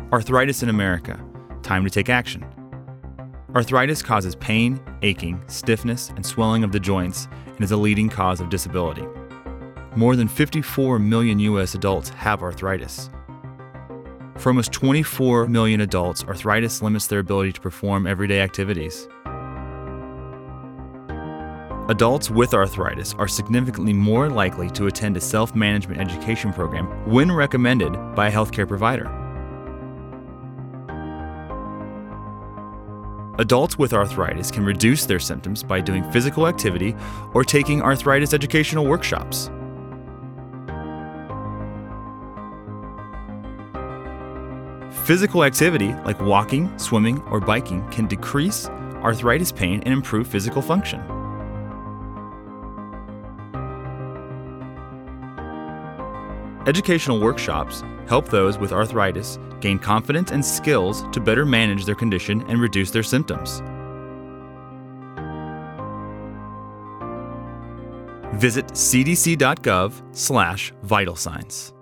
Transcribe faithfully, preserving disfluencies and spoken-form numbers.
Arthritis in America. Time to take action. Arthritis causes pain, aching, stiffness, and swelling of the joints and is a leading cause of disability. More than fifty-four million U S adults have arthritis. For almost twenty-four million adults, arthritis limits their ability to perform everyday activities. Adults with arthritis are significantly more likely to attend a self-management education program when recommended by a healthcare provider. Adults with arthritis can reduce their symptoms by doing physical activity or taking arthritis educational workshops. Physical activity like walking, swimming, or biking can decrease arthritis pain and improve physical function. Educational workshops help those with arthritis gain confidence and skills to better manage their condition and reduce their symptoms. Visit c d c dot gov slash vital signs.